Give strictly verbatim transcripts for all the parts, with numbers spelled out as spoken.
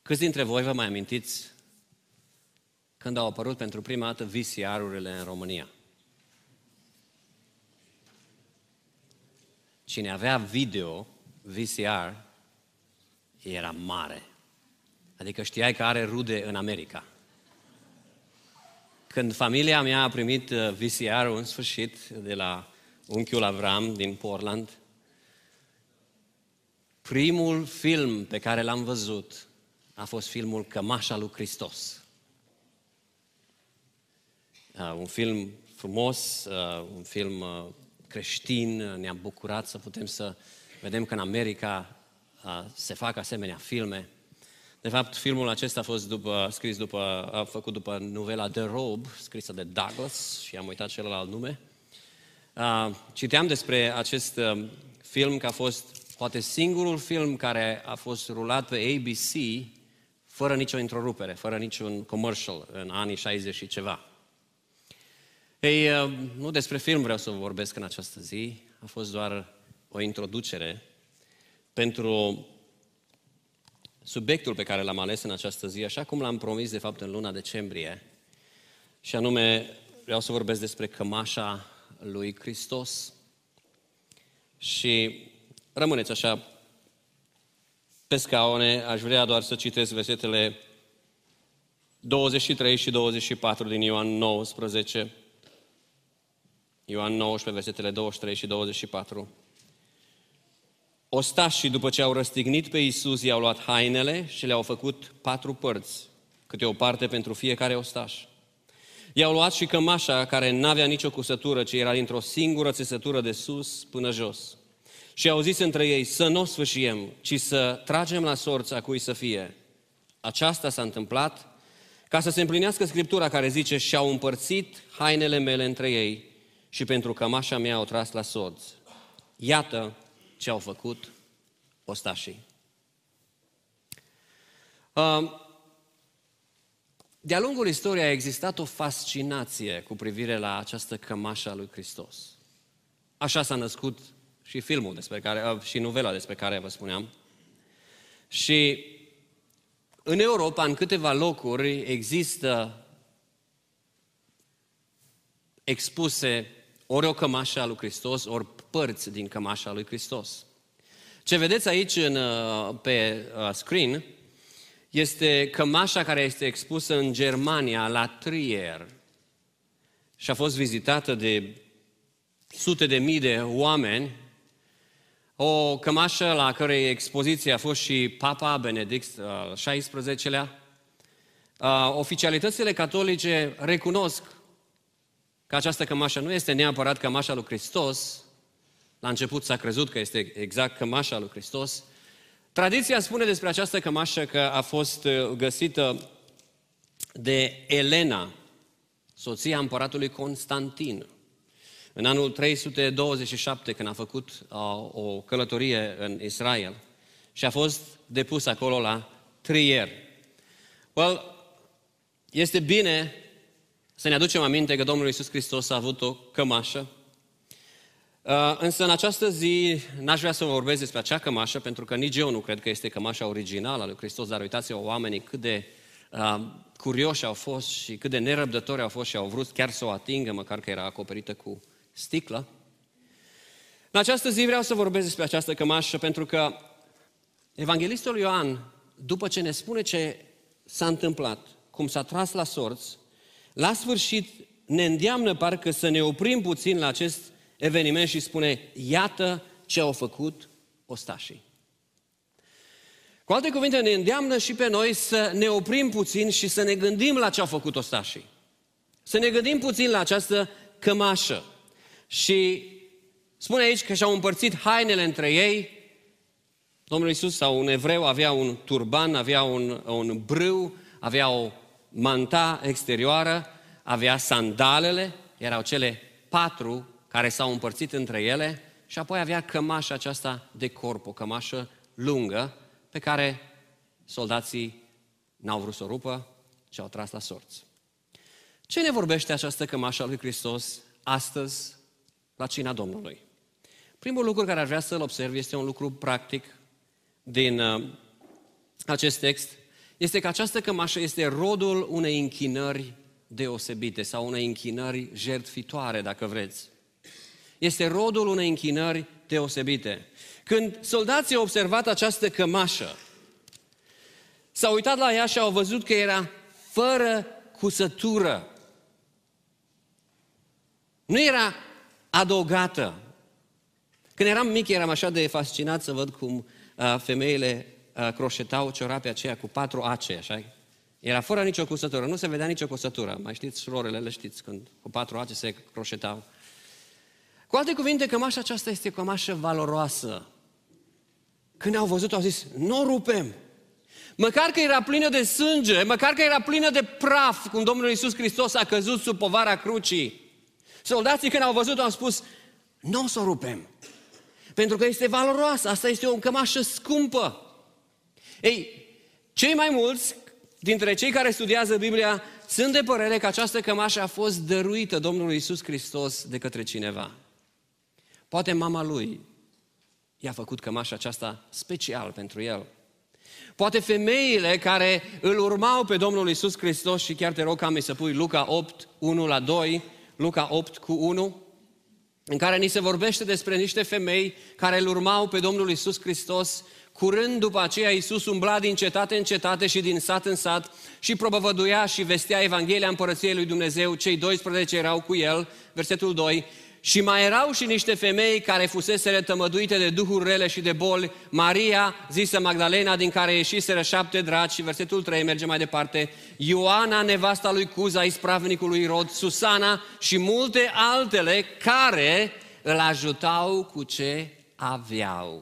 Câți dintre voi vă mai amintiți când au apărut pentru prima dată V C R-urile în România? Cine avea video V C R era mare. Adică știai că are rude în America. Când familia mea a primit V C R-ul în sfârșit de la unchiul Avram din Portland, primul film pe care l-am văzut a fost filmul Cămașa lui Hristos. Uh, un film frumos, uh, un film uh, creștin, ne-am bucurat să putem să vedem că în America uh, se fac asemenea filme. De fapt, filmul acesta a fost după, scris după, a făcut după novela The Robe, scrisă de Douglas, și am uitat celălalt nume. Uh, citeam despre acest uh, film că a fost poate singurul film care a fost rulat pe A B C fără nicio întrerupere, fără niciun commercial în anii șaizeci și ceva. Ei, uh, nu despre film vreau să vorbesc în această zi, a fost doar o introducere pentru subiectul pe care l-am ales în această zi, așa cum l-am promis de fapt în luna decembrie, și anume vreau să vorbesc despre cămașa lui Hristos. Și rămâneți așa pe scaune, aș vrea doar să citesc versetele douăzeci și trei și douăzeci și patru din Ioan nouăsprezece. Ioan nouăsprezece, versetele douăzeci și trei și douăzeci și patru. Ostașii, după ce au răstignit pe Iisus, i-au luat hainele și le-au făcut patru părți, câte o parte pentru fiecare ostaș. I-au luat și cămașa, care n-avea nicio cusătură, ci era dintr-o singură țesătură de sus până jos. Și au zis între ei, să nu o sfâșiem, ci să tragem la sorți a cui să fie. Aceasta s-a întâmplat ca să se împlinească Scriptura care zice, și-au împărțit hainele mele între ei și pentru cămașa mea au tras la sorți. Iată ce au făcut ostașii. De-a lungul istoriei a existat o fascinație cu privire la această cămașă a lui Hristos. Așa s-a născut și filmul despre care, și novela despre care vă spuneam. Și în Europa, în câteva locuri, există expuse ori o cămașă a lui Hristos, ori părți din cămașa lui Hristos. Ce vedeți aici în, pe screen este cămașa care este expusă în Germania, la Trier, și a fost vizitată de sute de mii de oameni. O cămașă la cărei expoziție a fost și Papa Benedict al șaisprezecelea. Oficialitățile catolice recunosc că această cămașă nu este neapărat cămașa lui Hristos. La început s-a crezut că este exact cămașa lui Hristos. Tradiția spune despre această cămașă că a fost găsită de Elena, soția împăratului Constantin, în anul trei sute douăzeci și șapte, când a făcut uh, o călătorie în Israel și a fost depus acolo la Trier. Well, este bine să ne aducem aminte că Domnul Iisus Hristos a avut o cămașă. Uh, însă în această zi n-aș vrea să vă vorbesc despre acea cămașă, pentru că nici eu nu cred că este cămașa originală a lui Hristos, dar uitați-vă oamenii cât de uh, curioși au fost și cât de nerăbdători au fost și au vrut chiar să o atingă, măcar că era acoperită cu sticlă. În această zi vreau să vorbesc despre această cămașă, pentru că Evanghelistul Ioan, după ce ne spune ce s-a întâmplat, cum s-a tras la sorți, la sfârșit ne îndeamnă parcă să ne oprim puțin la acest eveniment și spune, iată ce au făcut ostașii. Cu alte cuvinte, ne îndeamnă și pe noi să ne oprim puțin și să ne gândim la ce au făcut ostașii. Să ne gândim puțin la această cămașă. Și spune aici că și-au împărțit hainele între ei. Domnul Iisus sau un evreu avea un turban, avea un, un brâu, avea o manta exterioară, avea sandalele, erau cele patru care s-au împărțit între ele, și apoi avea cămașa aceasta de corp, o cămașă lungă, pe care soldații n-au vrut să o rupă, ci au tras la sorți. Ce ne vorbește această cămașă a lui Hristos astăzi la cina Domnului? Primul lucru care aș vrea să-l observ este un lucru practic din uh, acest text. este că această cămașă este rodul unei închinări deosebite sau unei închinări jertfitoare, dacă vreți. Este rodul unei închinări deosebite. Când soldații au observat această cămașă, s-au uitat la ea și au văzut că era fără cusătură. Nu era adăugată. Când eram mic, eram așa de fascinat să văd cum uh, femeile uh, croșetau ciorapii aceia cu patru ace, așa. Era fără nicio cusătură, nu se vedea nicio cusătură. Mai știți, surorele, le știți, când cu patru ace se croșetau. Cu alte cuvinte, cămașa aceasta este o cămașă valoroasă. Când au văzut, au zis, nu o rupem. Măcar că era plină de sânge, măcar că era plină de praf, cum Domnul Iisus Hristos a căzut sub povara crucii. Soldații când au văzut, au spus, nu o să o rupem. Pentru că este valoroasă, asta este o cămașă scumpă. Ei, cei mai mulți dintre cei care studiază Biblia sunt de părere că această cămașă a fost dăruită Domnului Iisus Hristos de către cineva. Poate mama lui i-a făcut cămașa aceasta special pentru el. Poate femeile care îl urmau pe Domnul Iisus Hristos, și chiar te rog, Cami, să pui Luca opt, unu la doi, Luca opt cu unu, în care ni se vorbește despre niște femei care îl urmau pe Domnul Iisus Hristos. Curând după aceea Iisus umbla din cetate în cetate și din sat în sat și propovăduia și vestea Evanghelia Împărăției lui Dumnezeu. Cei doisprezece erau cu el, versetul doi. Și mai erau și niște femei care fuseseră tămăduite de duhuri rele și de boli. Maria, zisă Magdalena, din care ieșiseră șapte draci, și versetul trei merge mai departe. Ioana, nevasta lui Cuza, ispravnicul lui Irod, Susana și multe altele care îl ajutau cu ce aveau.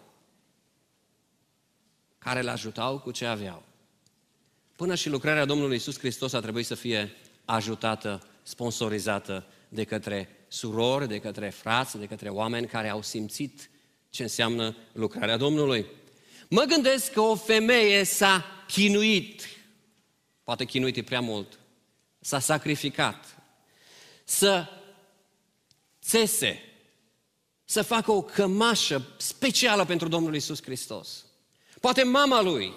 Care îl ajutau cu ce aveau. Până și lucrarea Domnului Iisus Hristos a trebuit să fie ajutată, sponsorizată de către surori, de către frați, de către oameni care au simțit ce înseamnă lucrarea Domnului. Mă gândesc că o femeie s-a chinuit, poate chinuit e prea mult, s-a sacrificat, să țese, să facă o cămașă specială pentru Domnul Iisus Hristos. Poate mama lui,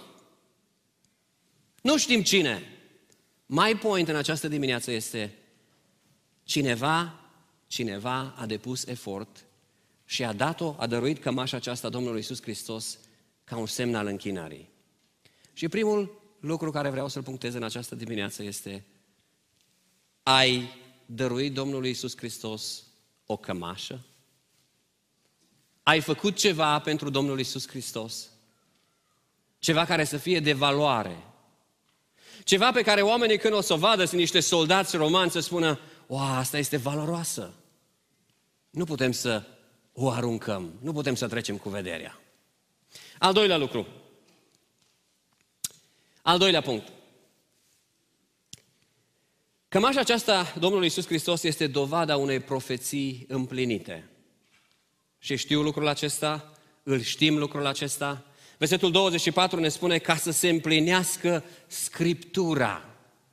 nu știm cine. My point în această dimineață este cineva Cineva a depus efort și a dat-o, a dăruit cămașa aceasta Domnului Iisus Hristos ca un semn al închinării. Și primul lucru care vreau să-l punctez în această dimineață este: ai dăruit Domnului Iisus Hristos o cămașă? Ai făcut ceva pentru Domnul Iisus Hristos? Ceva care să fie de valoare. Ceva pe care oamenii când o să o vadă, sunt niște soldați romani, să spună: o, asta este valoroasă. Nu putem să o aruncăm, nu putem să trecem cu vederea. Al doilea lucru. Al doilea punct. Cămașa aceasta Domnului Iisus Hristos este dovada unei profeții împlinite. Și știu lucrul acesta, îl știm lucrul acesta. Versetul douăzeci și patru ne spune: ca să se împlinească Scriptura.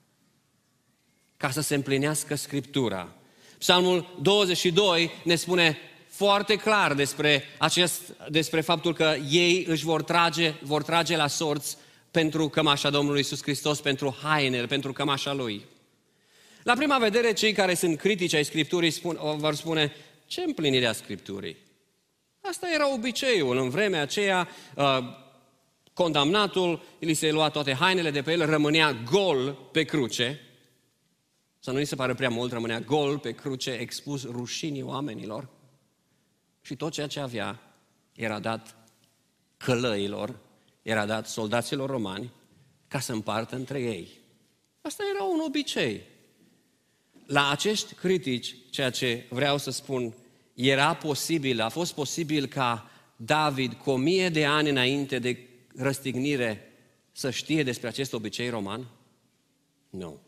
Ca să se împlinească Scriptura. Psalmul douăzeci și doi ne spune foarte clar despre, acest, despre faptul că ei își vor trage, vor trage la sorți pentru cămașa Domnului Iisus Hristos, pentru hainele, pentru cămașa Lui. La prima vedere, cei care sunt critici ai Scripturii spun, vor spune: ce împlinire a Scripturii? Asta era obiceiul. În vremea aceea, uh, condamnatul, îi se lua toate hainele de pe el, rămânea gol pe cruce. Să nu-i se pară prea mult, rămânea gol pe cruce, expus rușinii oamenilor. Și tot ceea ce avea era dat călăilor, era dat soldaților romani ca să împartă între ei. Asta era un obicei. La acești critici, ceea ce vreau să spun, era posibil, a fost posibil ca David, cu o mie de ani înainte de răstignire, să știe despre acest obicei roman? Nu.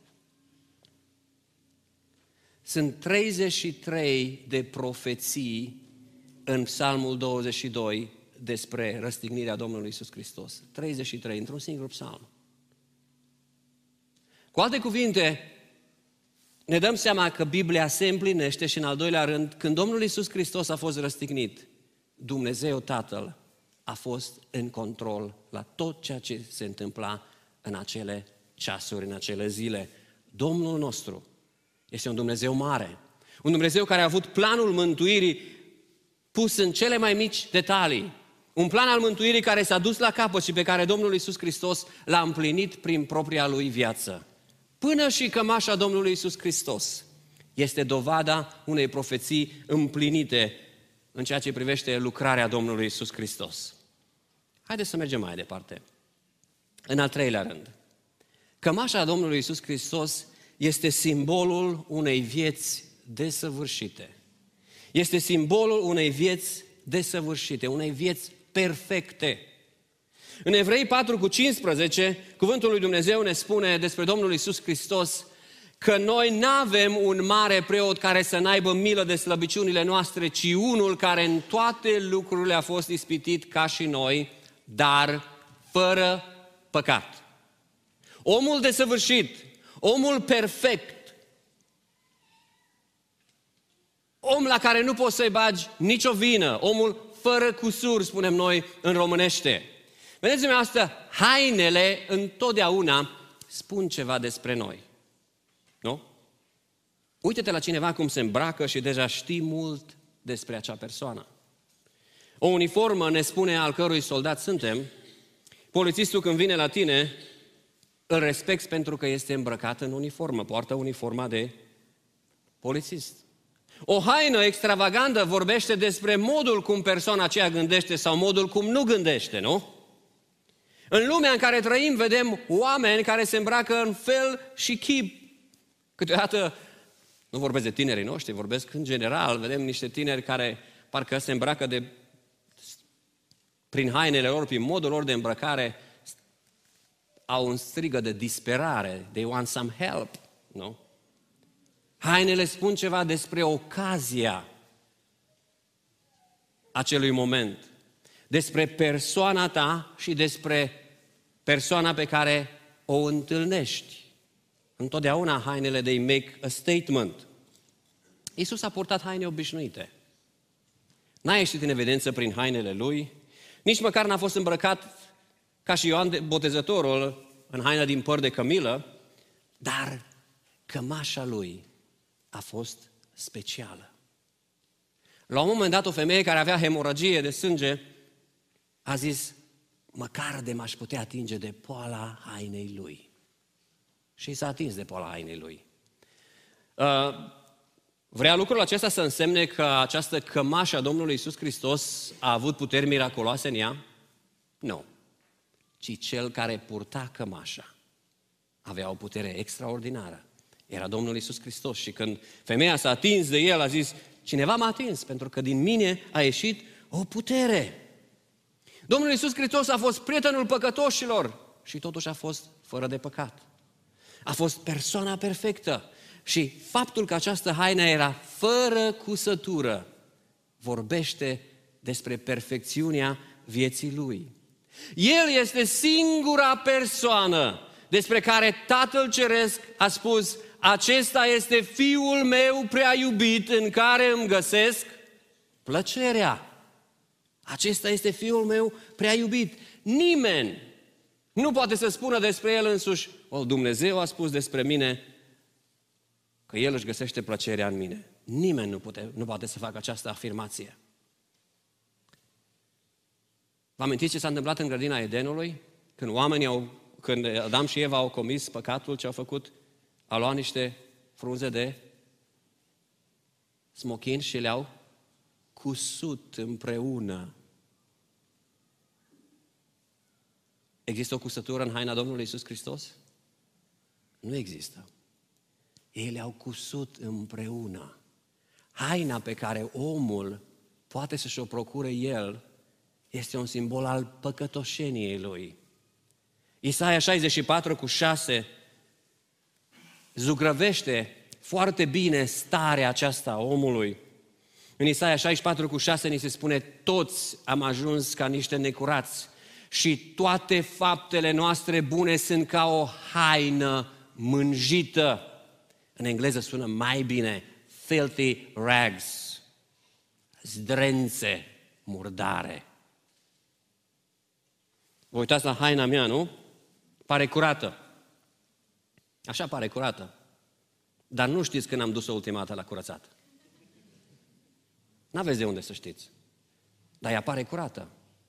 Sunt treizeci și trei de profeții în Psalmul douăzeci și doi despre răstignirea Domnului Iisus Hristos. treizeci și trei, într-un singur psalm. Cu alte cuvinte, ne dăm seama că Biblia se împlinește și, în al doilea rând, când Domnul Iisus Hristos a fost răstignit, Dumnezeu Tatăl a fost în control la tot ceea ce se întâmpla în acele ceasuri, în acele zile. Domnul nostru este un Dumnezeu mare, un Dumnezeu care a avut planul mântuirii pus în cele mai mici detalii. Un plan al mântuirii care s-a dus la capăt și pe care Domnul Iisus Hristos l-a împlinit prin propria Lui viață. Până și cămașa Domnului Iisus Hristos este dovada unei profeții împlinite în ceea ce privește lucrarea Domnului Iisus Hristos. Haideți să mergem mai departe. În al treilea rând, cămașa Domnului Iisus Hristos este simbolul unei vieți desăvârșite. Este simbolul unei vieți desăvârșite, unei vieți perfecte. În Evrei patru cu cincisprezece, cuvântul lui Dumnezeu ne spune despre Domnul Iisus Hristos că noi n-avem un mare preot care să n-aibă milă de slăbiciunile noastre, ci unul care în toate lucrurile a fost ispitit ca și noi, dar fără păcat. Omul desăvârșit, omul perfect, om la care nu poți să-i bagi nicio vină, omul fără cusur, spunem noi în românește. Vedeți dumneavoastră, hainele întotdeauna spun ceva despre noi. Nu? Uite-te la cineva cum se îmbracă și deja știi mult despre acea persoană. O uniformă ne spune al cărui soldat suntem. Polițistul când vine la tine, îl respecti pentru că este îmbrăcat în uniformă, poartă uniforma de polițist. O haină extravagantă vorbește despre modul cum persoana aceea gândește sau modul cum nu gândește, nu? În lumea în care trăim vedem oameni care se îmbracă în fel și chip. Câteodată, nu vorbesc de tinerii noștri, vorbesc în general, vedem niște tineri care parcă se îmbracă de, prin hainele lor, prin modul lor de îmbrăcare, au un strigă de disperare. They want some help, nu? Hainele spun ceva despre ocazia acelui moment, despre persoana ta și despre persoana pe care o întâlnești. Întotdeauna hainele they make a statement. Iisus a purtat haine obișnuite. N-a ieșit în evidență prin hainele lui, nici măcar n-a fost îmbrăcat ca și Ioan Botezătorul în haină din păr de cămilă, dar cămașa lui a fost specială. La un moment dat, o femeie care avea hemoragie de sânge a zis, măcar de m-aș putea atinge de poala hainei lui. Și s-a atins de poala hainei lui. Uh, vrea lucrul acesta să însemne că această cămașă a Domnului Iisus Hristos a avut puteri miraculoase în ea? Nu. Ci cel care purta cămașa avea o putere extraordinară. Era Domnul Iisus Hristos și când femeia s-a atins de el, a zis, cineva m-a atins, pentru că din mine a ieșit o putere. Domnul Iisus Hristos a fost prietenul păcătoșilor și totuși a fost fără de păcat. A fost persoana perfectă și faptul că această haină era fără cusătură vorbește despre perfecțiunea vieții lui. El este singura persoană despre care Tatăl Ceresc a spus, acesta este Fiul meu prea iubit în care îmi găsesc plăcerea. Acesta este Fiul meu prea iubit. Nimeni nu poate să spună despre El însuși, o, Dumnezeu a spus despre mine că El își găsește plăcerea în mine. Nimeni nu, pute, nu poate să facă această afirmație. Vă amintiți ce s-a întâmplat în grădina Edenului? Când oamenii au, când Adam și Eva au comis păcatul, ce au făcut? Au luat niște frunze de smochin și le-au cusut împreună. Există o cusătură în haina Domnului Iisus Hristos? Nu există. Ei le-au cusut împreună. Haina pe care omul poate să-și o procure el este un simbol al păcătoșeniei lui. Isaia șaizeci și patru cu șase zugrăvește foarte bine starea aceasta a omului. În Isaia șaizeci și patru cu șase ni se spune, toți am ajuns ca niște necurați și toate faptele noastre bune sunt ca o haină mânjită. În engleză sună mai bine, filthy rags, zdrențe murdare. Vă uitați la haina mea, nu? pare curată. Așa pare curată. Dar nu știți când am dus-o ultima dată la curățat. N-aveți de unde să știți. Dar ea pare curată.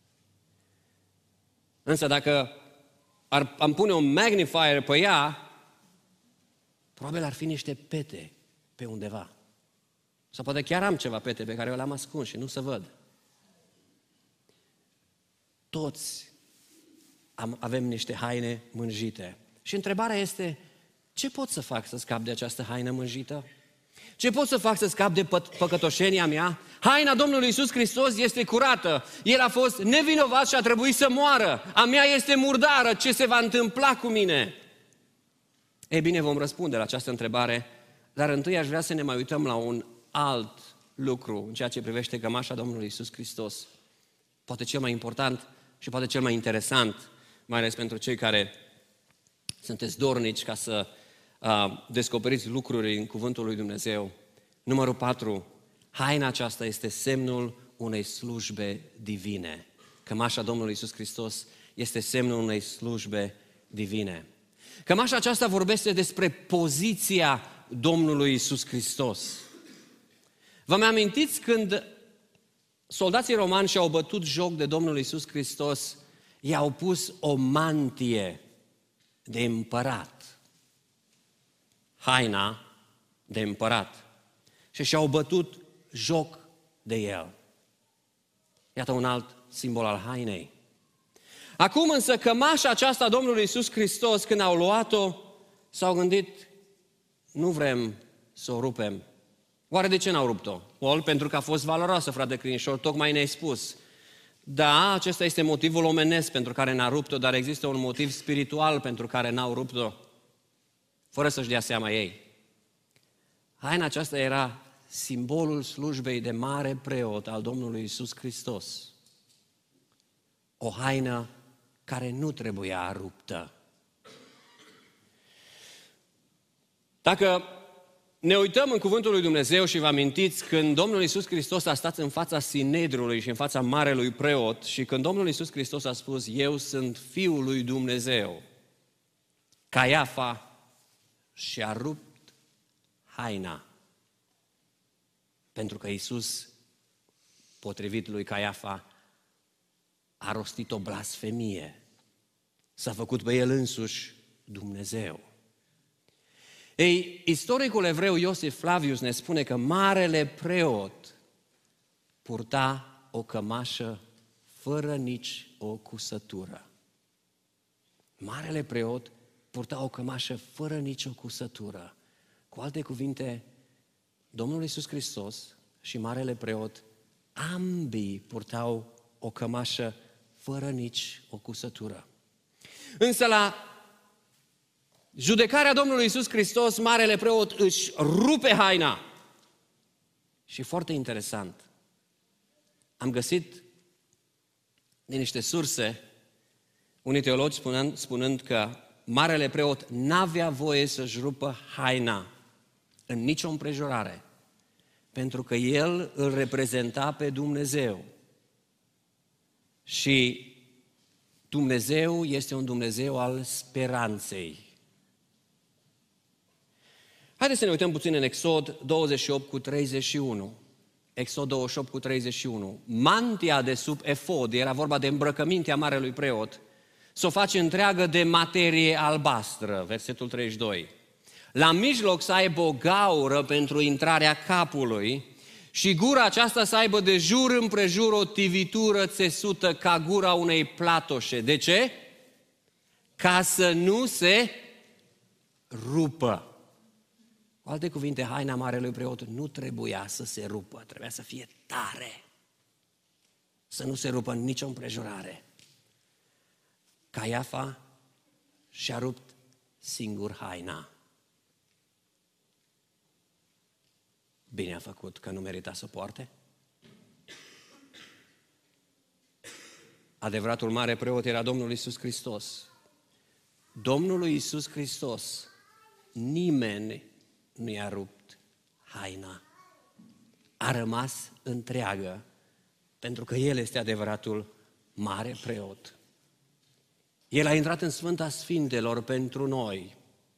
Însă dacă ar, am pune un magnifier pe ea, probabil ar fi niște pete pe undeva. Sau poate chiar am ceva pete pe care eu le-am ascuns și nu se văd. Toți am, avem niște haine mânjite. Și întrebarea este, ce pot să fac să scap de această haină mânjită? Ce pot să fac să scap de pă- păcătoșenia mea? Haina Domnului Iisus Hristos este curată. El a fost nevinovat și a trebuit să moară. A mea este murdară. Ce se va întâmpla cu mine? Ei bine, vom răspunde la această întrebare, dar întâi aș vrea să ne mai uităm la un alt lucru în ceea ce privește cămașa Domnului Iisus Hristos. Poate cel mai important și poate cel mai interesant, mai ales pentru cei care sunteți dornici ca să uh, descoperiți lucruri în Cuvântul lui Dumnezeu. Numărul patru, haina aceasta este semnul unei slujbe divine. Cămașa Domnului Iisus Hristos este semnul unei slujbe divine. Cămașa aceasta vorbește despre poziția Domnului Iisus Hristos. Vă mai amintiți când soldații romani și-au bătut joc de Domnul Iisus Hristos, i-au pus o mantie de împărat, haina de împărat, și și-au bătut joc de el. Iată un alt simbol al hainei. Acum însă cămașa aceasta a Domnului Iisus Hristos, când au luat-o, s-au gândit, nu vrem să o rupem. Oare de ce n-au rupt-o? Ol, pentru că a fost valoroasă, frate Crinișor, tocmai ne-ai spus. Da, acesta este motivul omenesc pentru care n-a rupt-o, dar există un motiv spiritual pentru care n-au rupt-o, fără să-și dea seama ei. Haina aceasta era simbolul slujbei de mare preot al Domnului Iisus Hristos. O haină care nu trebuia ruptă. Dacă ne uităm în Cuvântul lui Dumnezeu și vă amintiți când Domnul Iisus Hristos a stat în fața Sinedriului și în fața marelui preot și când Domnul Iisus Hristos a spus, eu sunt Fiul lui Dumnezeu, Caiafa și-a rupt haina. Pentru că Iisus, potrivit lui Caiafa, a rostit o blasfemie. S-a făcut pe el însuși Dumnezeu. Ei, istoricul evreu Iosif Flavius ne spune că marele preot purta o cămașă fără nici o cusătură. Marele preot purta o cămașă fără nici o cusătură. Cu alte cuvinte, Domnul Iisus Hristos și marele preot, ambii purtau o cămașă fără nici o cusătură. Însă la judecarea Domnului Iisus Hristos, marele preot își rupe haina. Și foarte interesant, am găsit din niște surse unii teologi spunând, spunând că marele preot n-avea voie să-și rupă haina în nicio împrejurare, pentru că el îl reprezenta pe Dumnezeu. Și Dumnezeu este un Dumnezeu al speranței. Haideți să ne uităm puțin în Exod douăzeci și opt cu treizeci și unu. Exod douăzeci și opt cu treizeci și unu. Mantia de sub efod, era vorba de îmbrăcămintea marelui preot, s-o face întreagă de materie albastră, versetul treizeci și doi. La mijloc să aibă o gaură pentru intrarea capului și gura aceasta să aibă de jur împrejur o tivitură țesută ca gura unei platoșe. De ce? Ca să nu se rupă. Cu alte cuvinte, haina marelui preot nu trebuia să se rupă, trebuia să fie tare, să nu se rupă în nicio împrejurare. Caiafa și-a rupt singur haina. Bine a făcut că nu merita să poarte. Adevăratul mare preot era Domnul Iisus Hristos. Domnului Iisus Hristos nimeni nu i-a rupt haina. A rămas întreagă, pentru că El este adevăratul mare preot. El a intrat în Sfânta Sfintelor pentru noi.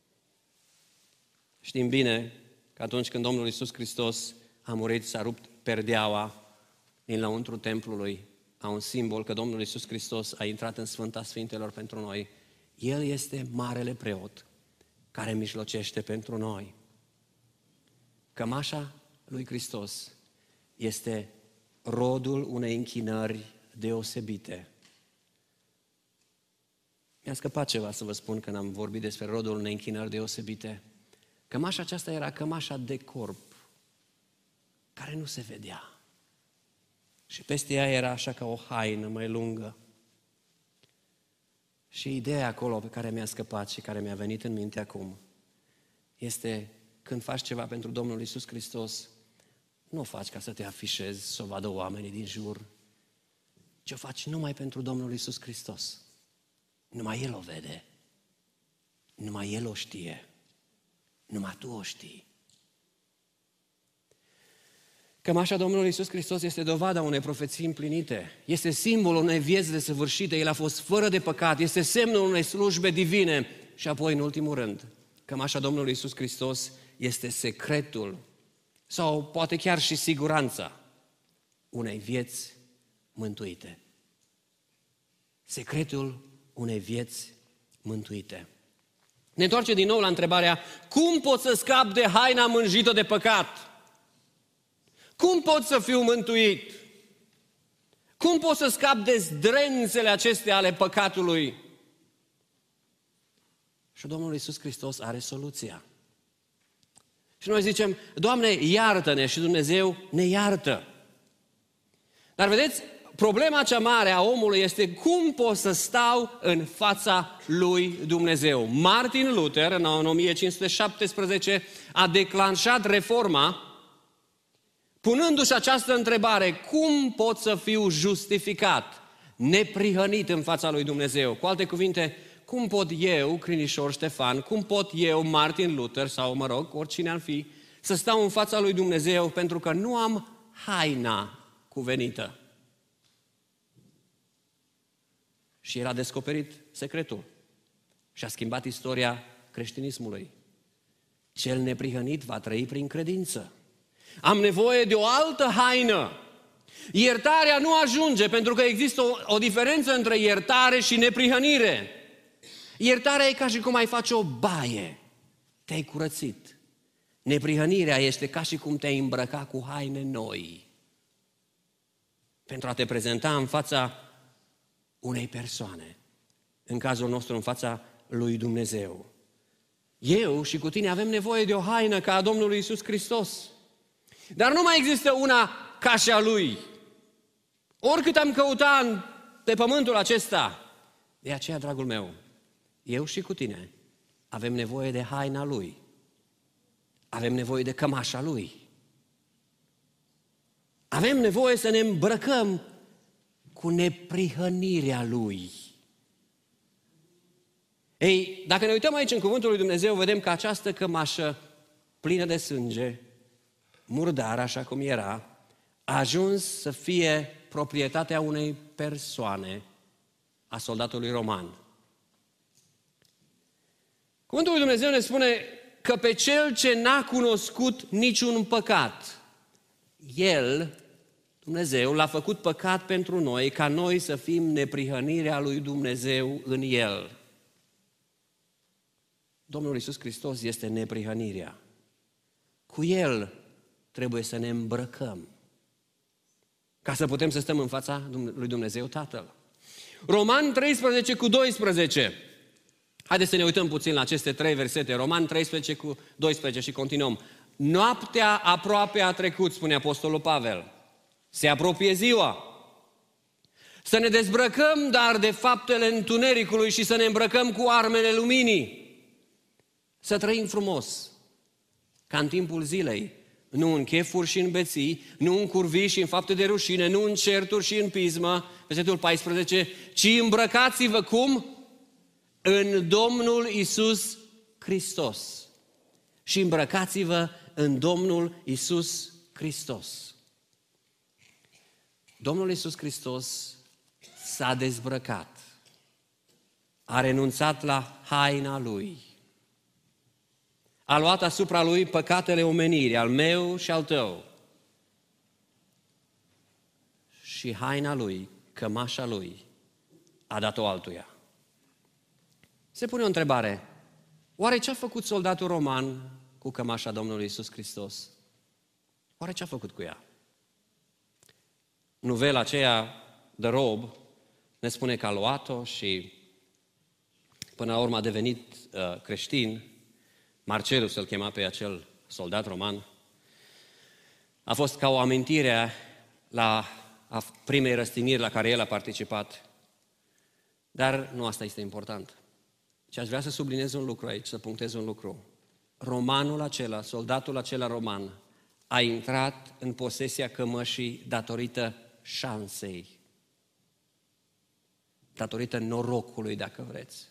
Știm bine că atunci când Domnul Iisus Hristos a murit, s-a rupt perdeaua din lăuntru templului, a un simbol că Domnul Iisus Hristos a intrat în Sfânta Sfintelor pentru noi. El este marele preot care mijlocește pentru noi. Cămașa lui Hristos este rodul unei închinări deosebite. Mi-a scăpat ceva să vă spun când am vorbit despre rodul unei închinări deosebite. Cămașa aceasta era cămașa de corp, care nu se vedea. Și peste ea era așa ca o haină mai lungă. Și ideea acolo pe care mi-a scăpat și care mi-a venit în minte acum este când faci ceva pentru Domnul Iisus Hristos, nu o faci ca să te afișezi, să o vadă oamenii din jur, ci o faci numai pentru Domnul Iisus Hristos. Numai El o vede, numai El o știe, numai tu o știi. Cămașa Domnului Iisus Hristos este dovada unei profeții împlinite, este simbolul unei vieți desăvârșite, El a fost fără de păcat, este semnul unei slujbe divine și apoi, în ultimul rând, cămașa Domnului Iisus Hristos este secretul sau poate chiar și siguranța unei vieți mântuite. Secretul unei vieți mântuite. Ne întoarce din nou la întrebarea, cum pot să scap de haina mânjită de păcat? Cum pot să fiu mântuit? Cum pot să scap de zdrențele acestea ale păcatului? Și Domnul Iisus Hristos are soluția. Și noi zicem, Doamne, iartă-ne, și Dumnezeu ne iartă. Dar vedeți, problema cea mare a omului este cum pot să stau în fața lui Dumnezeu. Martin Luther, în o mie cinci sute șaptesprezece, a declanșat reforma punându-și această întrebare, cum pot să fiu justificat, neprihănit în fața lui Dumnezeu? Cu alte cuvinte, cum pot eu, Crinișor Ștefan, cum pot eu, Martin Luther, sau mă rog, oricine ar fi, să stau în fața lui Dumnezeu pentru că nu am haina cuvenită? Și el a descoperit secretul și a schimbat istoria creștinismului. Cel neprihănit va trăi prin credință. Am nevoie de o altă haină. Iertarea nu ajunge pentru că există o, o diferență între iertare și neprihănire. Iertarea e ca și cum ai face o baie. Te-ai curățit. Neprihănirea este ca și cum te-ai îmbrăca cu haine noi. Pentru a te prezenta în fața unei persoane. În cazul nostru, în fața lui Dumnezeu. Eu și cu tine avem nevoie de o haină ca a Domnului Iisus Hristos. Dar nu mai există una ca și a Lui. Oricât am căutat pe pământul acesta. De aceea, dragul meu, eu și cu tine avem nevoie de haina Lui. Avem nevoie de cămașa Lui. Avem nevoie să ne îmbrăcăm cu neprihănirea Lui. Ei, dacă ne uităm aici în Cuvântul lui Dumnezeu, vedem că această cămașă plină de sânge, murdar, așa cum era, a ajuns să fie proprietatea unei persoane, a soldatului roman. Cuvântul lui Dumnezeu ne spune că pe cel ce n-a cunoscut niciun păcat, El, Dumnezeu, l-a făcut păcat pentru noi, ca noi să fim neprihănirea lui Dumnezeu în El. Domnul Iisus Hristos este neprihănirea. Cu El trebuie să ne îmbrăcăm ca să putem să stăm în fața lui Dumnezeu Tatăl. Roman treisprezece cu doisprezece. Haideți să ne uităm puțin la aceste trei versete. Roman treisprezece cu doisprezece și continuăm. Noaptea aproape a trecut, spune Apostolul Pavel. Se apropie ziua. Să ne dezbrăcăm, dar de faptele întunericului și să ne îmbrăcăm cu armele luminii. Să trăim frumos, ca în timpul zilei. Nu în chefuri și în beții, nu în curvii și în fapte de rușine, nu în certuri și în pismă, versetul paisprezece, ci îmbrăcați-vă cum? În Domnul Iisus Hristos. Și îmbrăcați-vă în Domnul Iisus Hristos. Domnul Iisus Hristos s-a dezbrăcat. a renunțat la haina lui. A luat asupra lui păcatele omenirii, al meu și al tău. Și haina lui, cămașa lui, a dat-o altuia. Se pune o întrebare. Oare ce a făcut soldatul roman cu cămașa Domnului Iisus Hristos? Oare ce a făcut cu ea? Novela aceea, The Robe, ne spune că a luat-o și până la urmă a devenit uh, creștin. Marcelus îl chema pe acel soldat roman. A fost ca o amintire la a primei răstigniri la care el a participat. Dar nu asta este important. Și aș vrea să subliniez un lucru aici, să punctez un lucru. Romanul acela, soldatul acela roman, a intrat în posesia cămășii datorită șansei, datorită norocului, dacă vreți.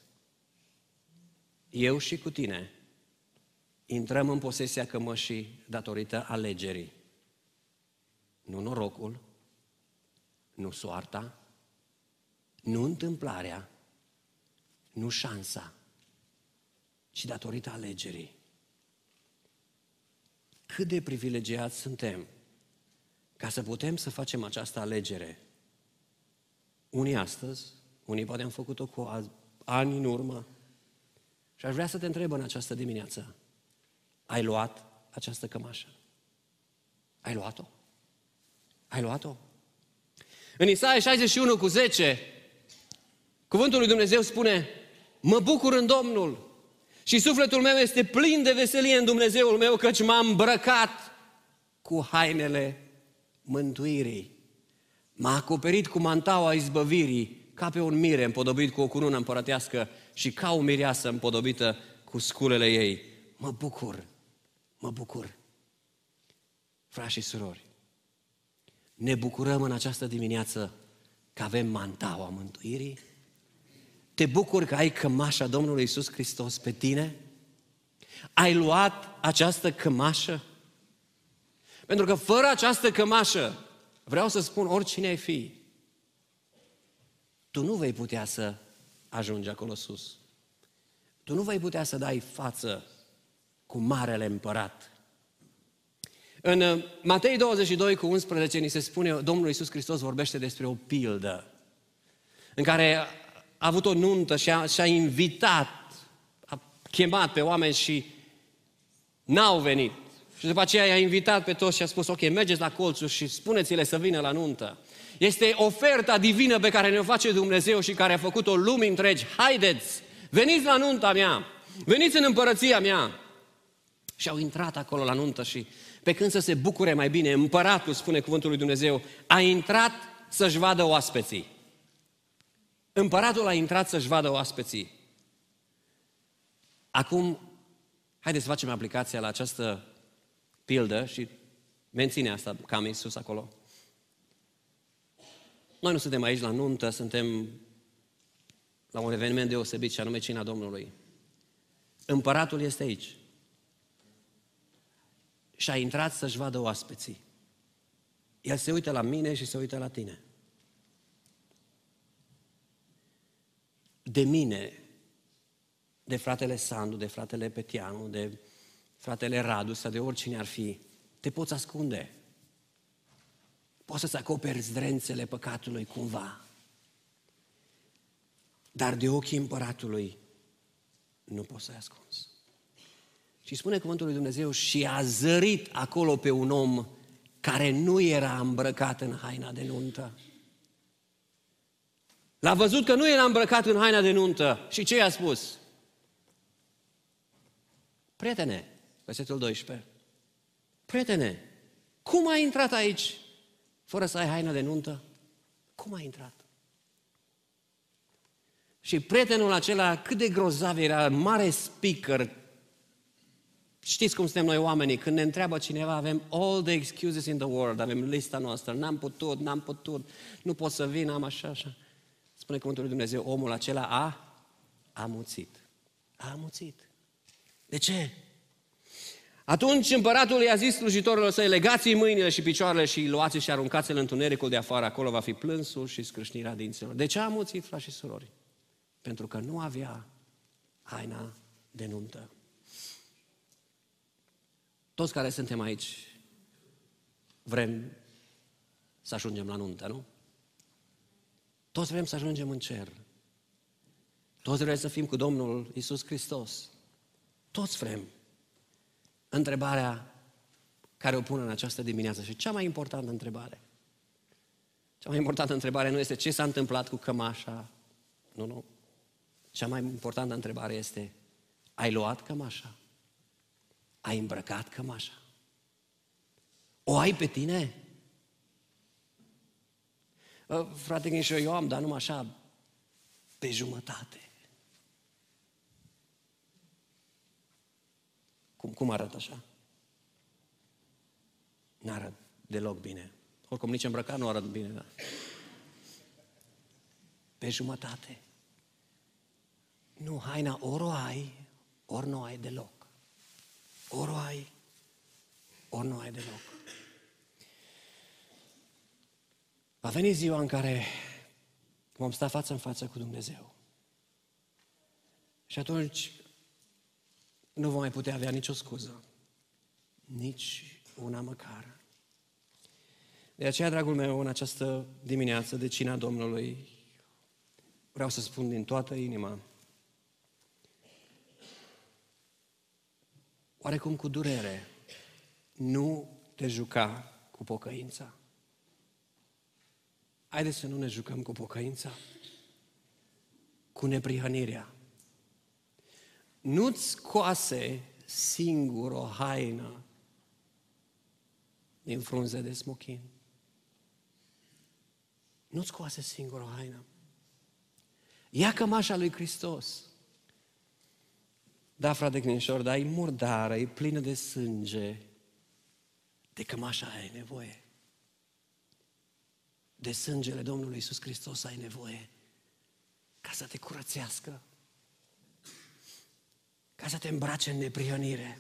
Eu și cu tine intrăm în posesia cămășii datorită alegerii. Nu norocul, nu soarta, nu întâmplarea, nu șansa, ci datorită alegerii. Cât de privilegiați suntem ca să putem să facem această alegere. Unii astăzi, unii poate am făcut-o cu ani în urmă. Și aș vrea să te întreb în această dimineață, ai luat această cămașă? Ai luat-o? Ai luat-o? În Isaia șaizeci și unu cu zece, cuvântul lui Dumnezeu spune, mă bucur în Domnul și sufletul meu este plin de veselie în Dumnezeul meu, căci m-am îmbrăcat cu hainele mântuirii. M-a acoperit cu mantaua izbăvirii, ca pe un mire împodobit cu o cunună împărătească și ca o mireasă împodobită cu sculele ei. Mă bucur, mă bucur. Frați și surori, ne bucurăm în această dimineață că avem mantaua mântuirii? Te bucuri că ai cămașa Domnului Iisus Hristos pe tine? Ai luat această cămașă? Pentru că fără această cămașă, vreau să spun, oricine ai fi, tu nu vei putea să ajungi acolo sus. Tu nu vei putea să dai față cu Marele Împărat. În Matei douăzeci și doi cu unsprezece ni se spune, Domnul Iisus Hristos vorbește despre o pildă în care a avut o nuntă și a, și a invitat, a chemat pe oameni și n-au venit. Și după aceea i-a invitat pe toți și a spus, ok, mergeți la colțuri și spuneți-le să vină la nuntă. Este oferta divină pe care ne-o face Dumnezeu și care a făcut-o lumii întregi. Haideți, veniți la nunta mea, veniți în împărăția mea. Și au intrat acolo la nuntă și pe când să se bucure mai bine, împăratul, spune cuvântul lui Dumnezeu, a intrat să-și vadă oaspeții. Împăratul a intrat să-și vadă oaspeții. Acum, haideți să facem aplicația la această pildă și menține asta cam în sus acolo. Noi nu suntem aici la nuntă, suntem la un eveniment deosebit și anume cina Domnului. Împăratul este aici. Și a intrat să-și vadă oaspeții. El se uită la mine și se uită la tine. De mine, de fratele Sandu, de fratele Petianu, de fratele Radu sau de oricine ar fi, te poți ascunde. Poți să-ți acoperi zdrențele păcatului cumva. Dar de ochii împăratului nu poți să-i ascunzi. Și spune cuvântul lui Dumnezeu, și a zărit acolo pe un om care nu era îmbrăcat în haina de nuntă. L-a văzut că nu era îmbrăcat în haina de nuntă. Și ce i-a spus? Prietene, versetul doisprezece, prietene, cum ai intrat aici fără să ai haină de nuntă? Cum ai intrat? Și prietenul acela, cât de grozav era, mare speaker. Știți cum suntem noi oamenii, când ne întreabă cineva, avem all the excuses in the world, avem lista noastră, n-am putut, n-am putut, nu pot să vin, am așa, așa. Spune cuvântul lui Dumnezeu, omul acela a amuțit. A amuțit. De ce? Atunci împăratul i-a zis slujitorilor săi, legați-i mâinile și picioarele și luați și aruncați-l în întunericul de afară, acolo va fi plânsul și scrâșnirea dinților. De ce a amuțit, frați și surori? pentru că nu avea haina de nuntă. Toți care suntem aici vrem să ajungem la nuntă, nu? Toți vrem să ajungem în cer. Toți vrem să fim cu Domnul Iisus Hristos. Toți vrem. Întrebarea care o pun în această dimineață și cea mai importantă întrebare. Cea mai importantă întrebare nu este ce s-a întâmplat cu cămașa. Nu, nu. Cea mai importantă întrebare este: ai luat cămașa? Ai îmbrăcat cămașa? O ai pe tine? Frate, și eu am, dar numai așa, pe jumătate. Cum, cum arată așa? N-arăt deloc bine. Oricum nici îmbrăcat nu arăt bine, da. Pe jumătate. Nu, haina ori o ai, ori nu ai deloc. Ori o ai, ori nu ai deloc. Va veni ziua în care vom sta față în față cu Dumnezeu. Și atunci nu vom mai putea avea nicio scuză. Nici una măcar. De aceea, dragul meu, în această dimineață de cina Domnului, vreau să spun din toată inima, oarecum cu durere, nu te juca cu pocăința. Haideți să nu ne jucăm cu pocăința, cu neprihănirea. Nu-ți scoase singur o haină din frunze de smochin. Nu-ți scoase singur o haină. Ia cămașa lui Hristos. Da, frate Cnișor, dar e murdară, e plină de sânge. De cămașa ai nevoie. De sângele Domnului Iisus Hristos ai nevoie ca să te curățească, ca să te îmbrace în neprihănire,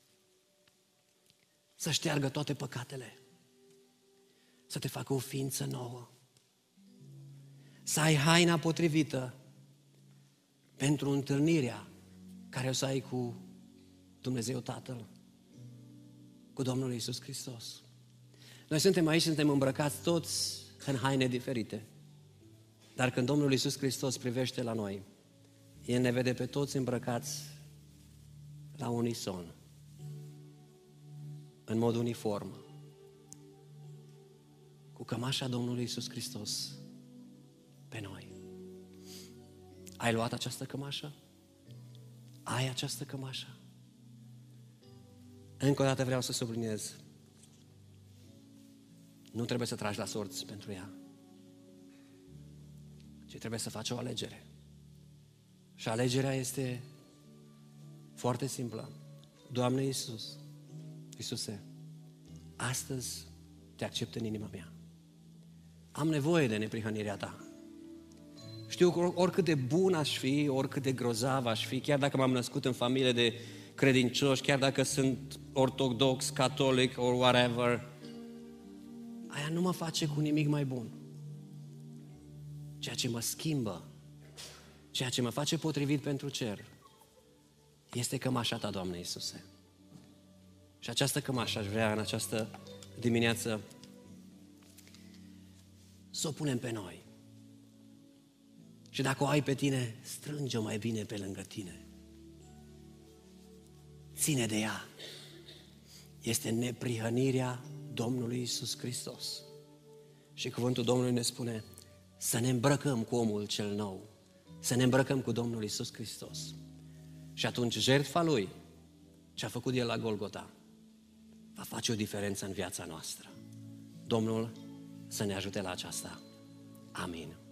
să șteargă toate păcatele, să te facă o ființă nouă, să ai haina potrivită pentru întâlnirea care o să ai cu Dumnezeu Tatăl, cu Domnul Iisus Hristos. Noi suntem aici, suntem îmbrăcați toți în haine diferite. Dar când Domnul Iisus Hristos privește la noi, El ne vede pe toți îmbrăcați la unison, în mod uniform, cu cămașa Domnului Iisus Hristos pe noi. Ai luat această cămașă? Ai această cămașă? Încă o dată vreau să subliniez, nu trebuie să tragi la sorți pentru ea, ci trebuie să faci o alegere. Și alegerea este foarte simplă. Doamne Iisus, Iisuse, astăzi te accept în inima mea. Am nevoie de neprihănirea Ta. Știu că oricât de bun aș fi, oricât de grozav aș fi, chiar dacă m-am născut în familie de credincioși, chiar dacă sunt ortodox, catolic or whatever, aia nu mă face cu nimic mai bun. Ceea ce mă schimbă, ceea ce mă face potrivit pentru cer, este cămașa Ta, Doamne Iisuse. Și această cămașă aș vrea în această dimineață să o punem pe noi. Și dacă o ai pe tine, strânge-o mai bine pe lângă tine. Ține de ea. Este neprihănirea Domnului Iisus Hristos. Și cuvântul Domnului ne spune să ne îmbrăcăm cu omul cel nou, să ne îmbrăcăm cu Domnul Iisus Hristos. Și atunci jertfa Lui, ce a făcut El la Golgota, va face o diferență în viața noastră. Domnul să ne ajute la aceasta. Amin.